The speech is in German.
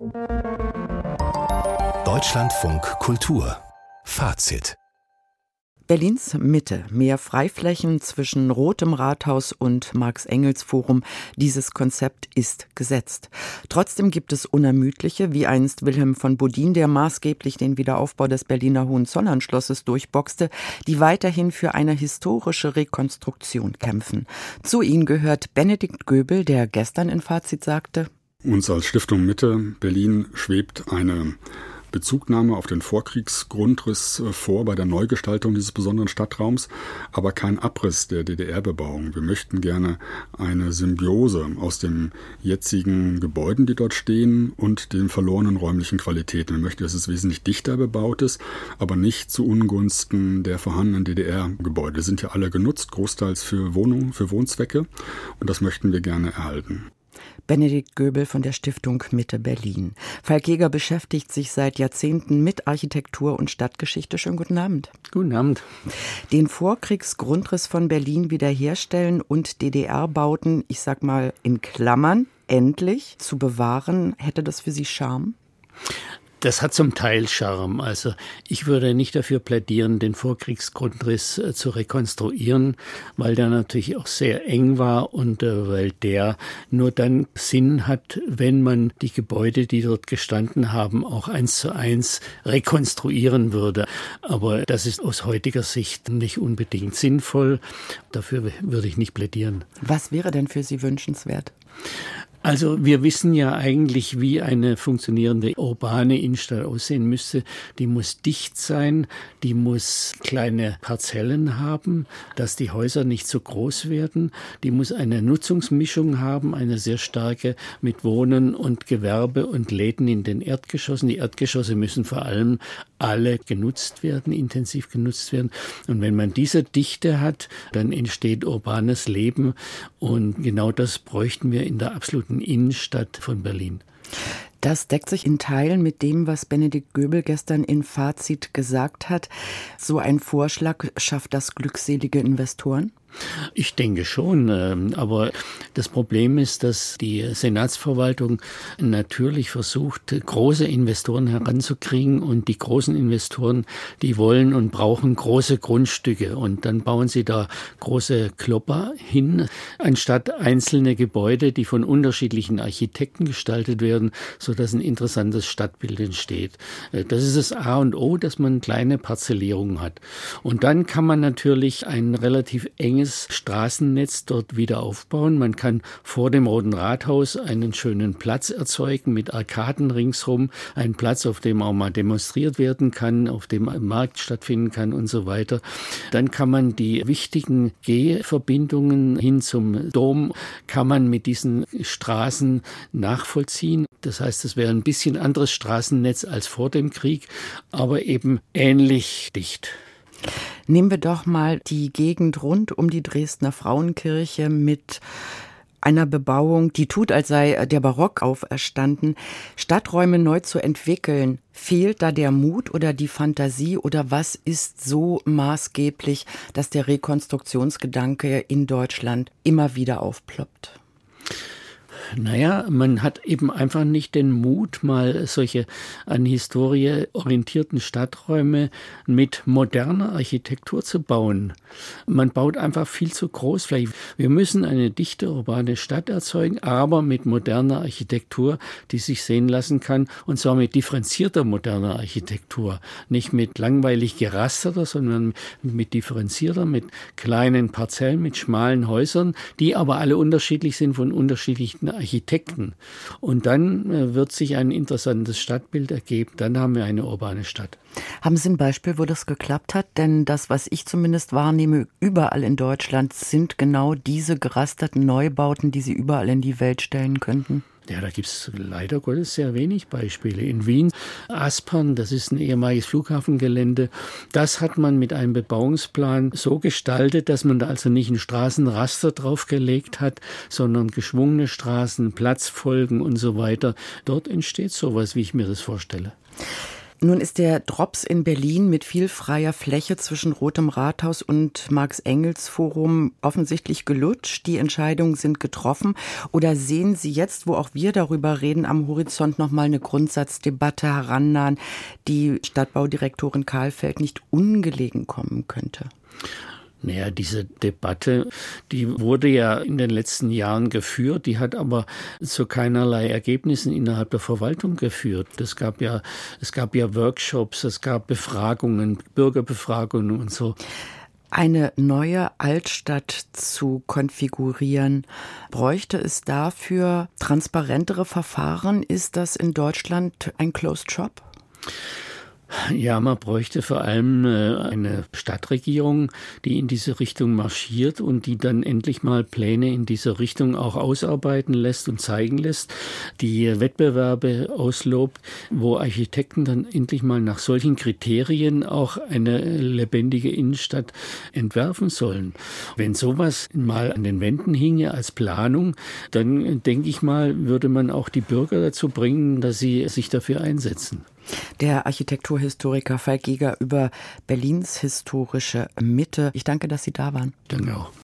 Deutschlandfunk Kultur Fazit. Berlins Mitte, mehr Freiflächen zwischen Rotem Rathaus und Marx-Engels-Forum. Dieses Konzept ist gesetzt. Trotzdem gibt es Unermüdliche, wie einst Wilhelm von Bodin, der maßgeblich den Wiederaufbau des Berliner Hohenzollernschlosses durchboxte, die weiterhin für eine historische Rekonstruktion kämpfen. Zu ihnen gehört Benedikt Göbel, der gestern in Fazit sagte: Uns als Stiftung Mitte Berlin schwebt eine Bezugnahme auf den Vorkriegsgrundriss vor bei der Neugestaltung dieses besonderen Stadtraums, aber kein Abriss der DDR-Bebauung. Wir möchten gerne eine Symbiose aus den jetzigen Gebäuden, die dort stehen, und den verlorenen räumlichen Qualitäten. Wir möchten, dass es wesentlich dichter bebaut ist, aber nicht zu Ungunsten der vorhandenen DDR-Gebäude. Die sind ja alle genutzt, großteils für Wohnungen, für Wohnzwecke, und das möchten wir gerne erhalten. Benedikt Göbel von der Stiftung Mitte Berlin. Falk Jäger beschäftigt sich seit Jahrzehnten mit Architektur und Stadtgeschichte. Schönen guten Abend. Guten Abend. Den Vorkriegsgrundriss von Berlin wiederherstellen und DDR-Bauten, ich sag mal in Klammern, endlich zu bewahren, hätte das für Sie Charme? Das hat zum Teil Charme. Also ich würde nicht dafür plädieren, den Vorkriegsgrundriss zu rekonstruieren, weil der natürlich auch sehr eng war und weil der nur dann Sinn hat, wenn man die Gebäude, die dort gestanden haben, auch 1:1 rekonstruieren würde. Aber das ist aus heutiger Sicht nicht unbedingt sinnvoll. Dafür würde ich nicht plädieren. Was wäre denn für Sie wünschenswert? Also wir wissen ja eigentlich, wie eine funktionierende urbane Innenstadt aussehen müsste. Die muss dicht sein, die muss kleine Parzellen haben, dass die Häuser nicht zu groß werden. Die muss eine Nutzungsmischung haben, eine sehr starke, mit Wohnen und Gewerbe und Läden in den Erdgeschossen. Die Erdgeschosse müssen vor allem alle genutzt werden, intensiv genutzt werden. Und wenn man diese Dichte hat, dann entsteht urbanes Leben. Und genau das bräuchten wir in der absoluten Innenstadt von Berlin. Das deckt sich in Teilen mit dem, was Benedikt Göbel gestern in Fazit gesagt hat. So ein Vorschlag schafft das glückselige Investoren? Ich denke schon, aber das Problem ist, dass die Senatsverwaltung natürlich versucht, große Investoren heranzukriegen, und die großen Investoren, die wollen und brauchen große Grundstücke, und dann bauen sie da große Klopper hin, anstatt einzelne Gebäude, die von unterschiedlichen Architekten gestaltet werden, sodass ein interessantes Stadtbild entsteht. Das ist das A und O, dass man kleine Parzellierungen hat. Und dann kann man natürlich ein relativ enges Straßennetz dort wieder aufbauen. Man kann vor dem Roten Rathaus einen schönen Platz erzeugen mit Arkaden ringsrum, einen Platz, auf dem auch mal demonstriert werden kann, auf dem ein Markt stattfinden kann und so weiter. Dann kann man die wichtigen Gehverbindungen hin zum Dom, kann man mit diesen Straßen nachvollziehen. Das heißt, es wäre ein bisschen anderes Straßennetz als vor dem Krieg, aber eben ähnlich dicht. Nehmen wir doch mal die Gegend rund um die Dresdner Frauenkirche mit einer Bebauung, die tut, als sei der Barock auferstanden. Stadträume neu zu entwickeln, fehlt da der Mut oder die Fantasie, oder was ist so maßgeblich, dass der Rekonstruktionsgedanke in Deutschland immer wieder aufploppt? Naja, man hat eben einfach nicht den Mut, mal solche an Historie orientierten Stadträume mit moderner Architektur zu bauen. Man baut einfach viel zu groß. Wir müssen eine dichte urbane Stadt erzeugen, aber mit moderner Architektur, die sich sehen lassen kann, und zwar mit differenzierter moderner Architektur. Nicht mit langweilig gerasterter, sondern mit differenzierter, mit kleinen Parzellen, mit schmalen Häusern, die aber alle unterschiedlich sind von unterschiedlichen Architekten. Und dann wird sich ein interessantes Stadtbild ergeben. Dann haben wir eine urbane Stadt. Haben Sie ein Beispiel, wo das geklappt hat? Denn das, was ich zumindest wahrnehme, überall in Deutschland sind genau diese gerasterten Neubauten, die Sie überall in die Welt stellen könnten. Ja, da gibt es leider Gottes sehr wenig Beispiele. In Wien, Aspern, das ist ein ehemaliges Flughafengelände, das hat man mit einem Bebauungsplan so gestaltet, dass man da also nicht ein Straßenraster draufgelegt hat, sondern geschwungene Straßen, Platzfolgen und so weiter. Dort entsteht sowas, wie ich mir das vorstelle. Nun ist der Drops in Berlin mit viel freier Fläche zwischen Rotem Rathaus und Marx-Engels-Forum offensichtlich gelutscht. Die Entscheidungen sind getroffen. Oder sehen Sie jetzt, wo auch wir darüber reden, am Horizont nochmal eine Grundsatzdebatte herannahen, die Stadtbaudirektorin Kahlfeld nicht ungelegen kommen könnte? Naja, diese Debatte, die wurde ja in den letzten Jahren geführt, die hat aber zu keinerlei Ergebnissen innerhalb der Verwaltung geführt. Es gab ja Workshops, es gab Befragungen, Bürgerbefragungen und so. Eine neue Altstadt zu konfigurieren, bräuchte es dafür transparentere Verfahren? Ist das in Deutschland ein Closed Shop? Ja, man bräuchte vor allem eine Stadtregierung, die in diese Richtung marschiert und die dann endlich mal Pläne in dieser Richtung auch ausarbeiten lässt und zeigen lässt, die Wettbewerbe auslobt, wo Architekten dann endlich mal nach solchen Kriterien auch eine lebendige Innenstadt entwerfen sollen. Wenn sowas mal an den Wänden hinge als Planung, dann denke ich mal, würde man auch die Bürger dazu bringen, dass sie sich dafür einsetzen. Der Architekturhistoriker Falk Giger über Berlins historische Mitte. Ich danke, dass Sie da waren. Danke auch.